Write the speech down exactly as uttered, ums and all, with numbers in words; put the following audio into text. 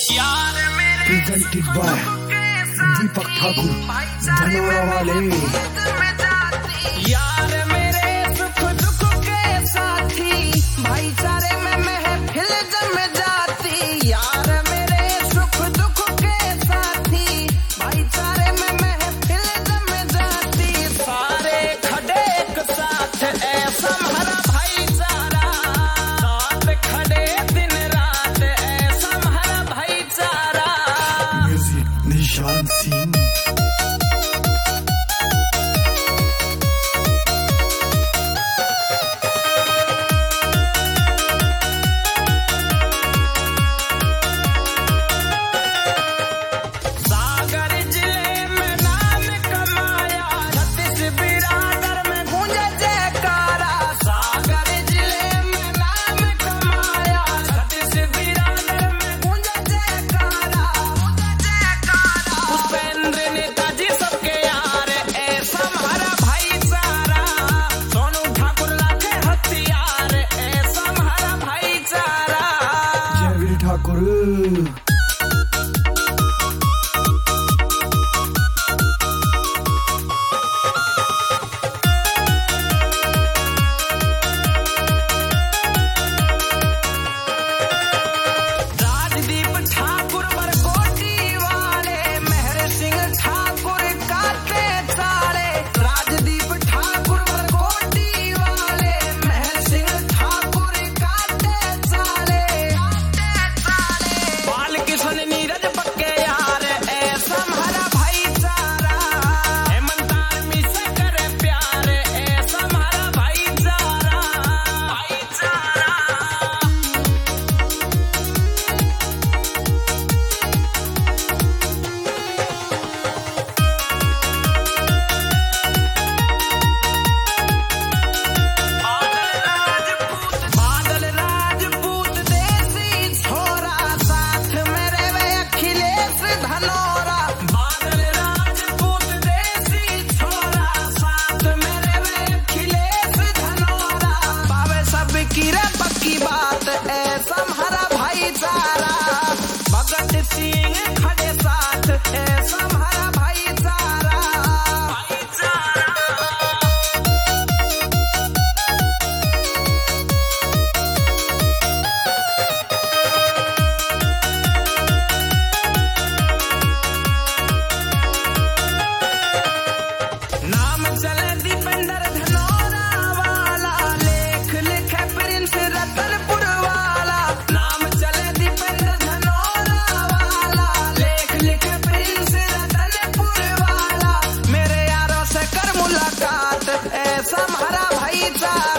Presented by दीपक ठाकुर धनौरा वाले। यार मेरे सुख दुख के साथी, भाईचारे में महफिल जम जाती। यार मेरे सुख दुख के साथी, भाईचारे में महफिल जम जाती। सारे खड़े एक साथ ऐसा हमारा भाईचारा, साथ खड़े दिन रात ऐसा हमारा भाईचारा। म्यूजिक निशान सिंह। ठाकुर राजदीप ठाकुर बरकोटी वाले, मेहर सिंह ठाकुर काटे चाले। राजदीप ठाकुर बरकोटी वाले, मेहर सिंह ठाकुर काटे चाले। बाल किशन नीरज पक्के यार ऐसा हमारा भाईचारा। हेमंत आर्मी से करे प्यार ऐसा हमारा भाईचारा। भाईचारा बादल राजपूत देसी छोरा, साथ मेरे वे अखिलेश धनौरा। बादल राजपूत देसी छोरा, साथ मेरे वे अखिलेश धनौरा। पावे सब की रे पक्की बात ऐसा हमारा भाईचारा। भगत सिंह खड़े साथ ऐसा हमारा भाईचारा। भाईचारा नाम चले दीपेंद्र धनौरा वाला, लेख लिखे प्रिंस रतनपुर वाला। नाम चले दीपेंद्र धनौरा वाला, लेख लिखे प्रिंस रतनपुर वाला। मेरे यारों से कर मुलाकात ऐसा हमारा भाईचारा।